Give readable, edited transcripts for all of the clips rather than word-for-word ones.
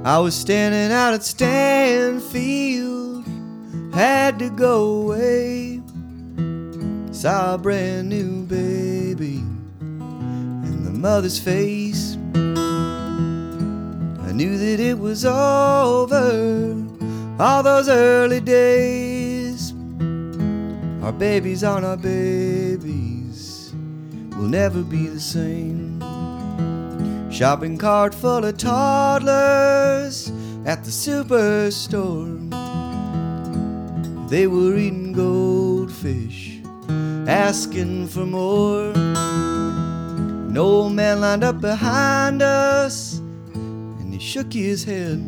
I was standing out at Stanfield, had to go away. Saw a brand new baby in the mother's face. I knew that it was over, all those early days. Our babies aren't our babies, will never be the same. Shopping cart full of toddlers at the superstore. They were eating goldfish, asking for more. An old man lined up behind us, and he shook his head.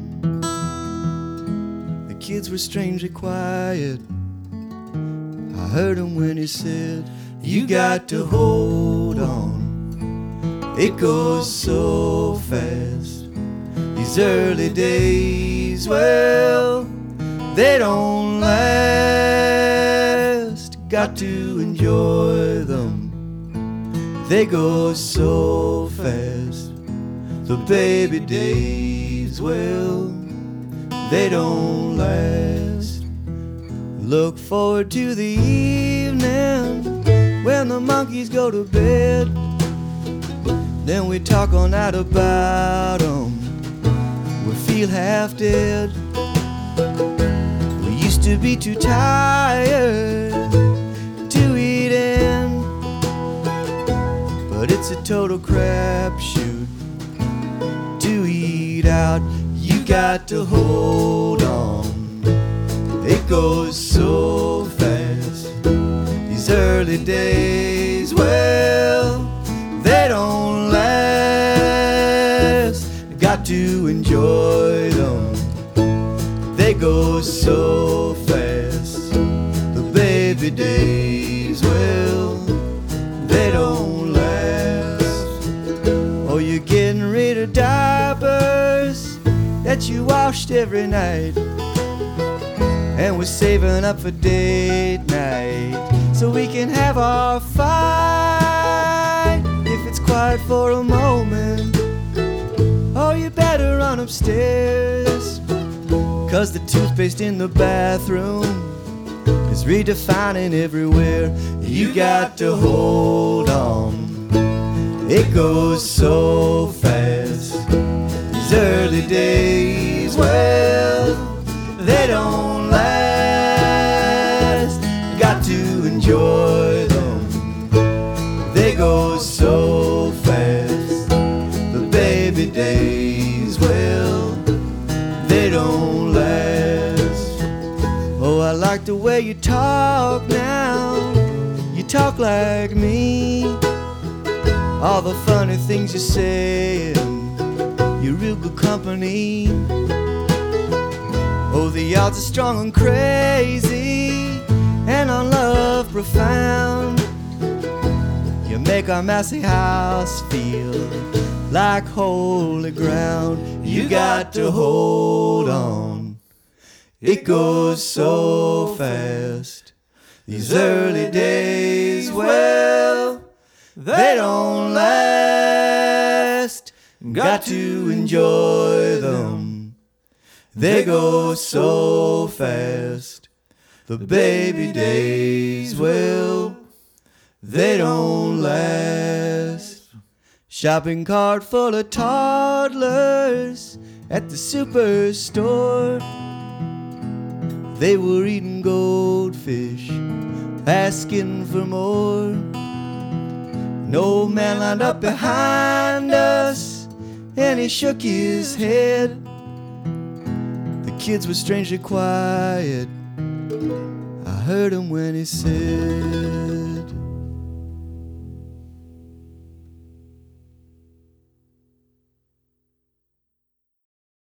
The kids were strangely quiet. I heard him when he said, "You got to hold on, it goes so fast. These early days, well, they don't last. Got to enjoy them, they go so fast. The baby days, well, they don't last. Look forward to the evening when the monkeys go to bed. Then we talk all night about 'em. We feel half dead. We used to be too tired to eat in, but it's a total crapshoot to eat out. You got to hold on, it goes so fast. These early days, well, they don't last. Got to enjoy them, they go so fast. The baby days, well, they don't last. Oh, you're getting rid of diapers that you washed every night, and we're saving up for date night so we can have our fight. If it's quiet for a moment, oh, you better run upstairs, 'cause the toothpaste in the bathroom is redefining everywhere. You got to hold on, it goes so fast. These early days, well, they don't last. Got to enjoy them, they go so fast. The baby days, well, they don't last. Oh, I like the way you talk now, you talk like me. All the funny things you say, you're real good company. Oh, the odds are strong and crazy, and our love profound. You make our messy house feel like holy ground. You got to hold on, it goes so fast. These early days, well, they don't last. Got to enjoy them, they go so fast. The baby days, well, they don't last. Shopping cart full of toddlers at the superstore. They were eating goldfish, asking for more. An old man lined up behind us, and he shook his head. The kids were strangely quiet. I heard him when he said,